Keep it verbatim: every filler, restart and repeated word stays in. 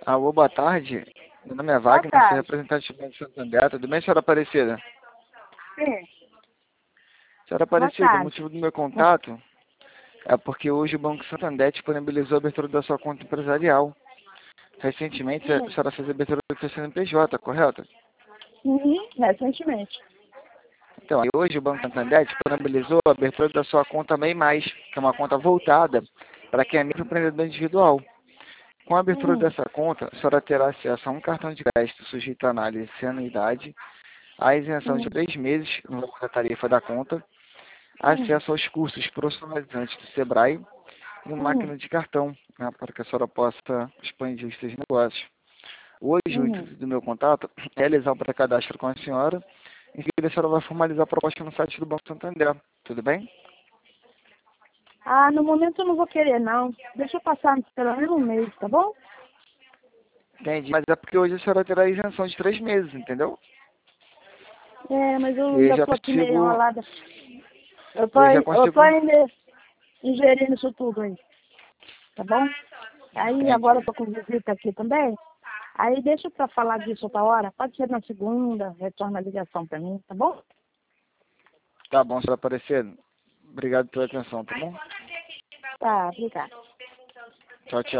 Alô, boa tarde. Meu nome é Boa Wagner, sou tarde. representante do Banco Santander. Tudo bem, senhora Aparecida? Sim, Senhora boa Aparecida, o tarde. motivo do meu contato é porque hoje o Banco Santander disponibilizou a abertura da sua conta empresarial. Recentemente, a Sim. senhora fez a abertura do seu C N P J, correto? Uhum, recentemente. Então, e hoje o Banco Santander disponibilizou a abertura da sua conta MEI Mais, que é uma conta voltada para quem é microempreendedor individual. Com a abertura Uhum, dessa conta, a senhora terá acesso a um cartão de crédito sujeito à análise sem anuidade, a isenção de uhum, três meses no valor da tarifa da conta, uhum, acesso aos cursos profissionalizantes do Sebrae e uma uhum, máquina de cartão, né, para que a senhora possa expandir os seus negócios. Hoje, o uhum. intuito do meu contato é realizar o pré-cadastro com a senhora, em seguida a senhora vai formalizar a proposta no site do Banco Santander. Tudo bem? Ah, no momento eu não vou querer, não. Deixa eu passar pelo menos um mês, tá bom? Entendi. Mas é porque hoje a senhora terá isenção de três meses, entendeu? É, mas eu E ainda já tô aqui meio consigo, enrolada. Eu tô, eu já eu tô consigo, ainda ingerindo isso tudo aí, tá bom? Aí agora eu entendi. tô com visita aqui também. Aí deixa pra falar disso outra hora. Pode ser na segunda, retorna a ligação pra mim, tá bom? Tá bom, senhora Aparecida. Obrigado pela atenção, tá bom? Tá, obrigada. Tchau, tchau.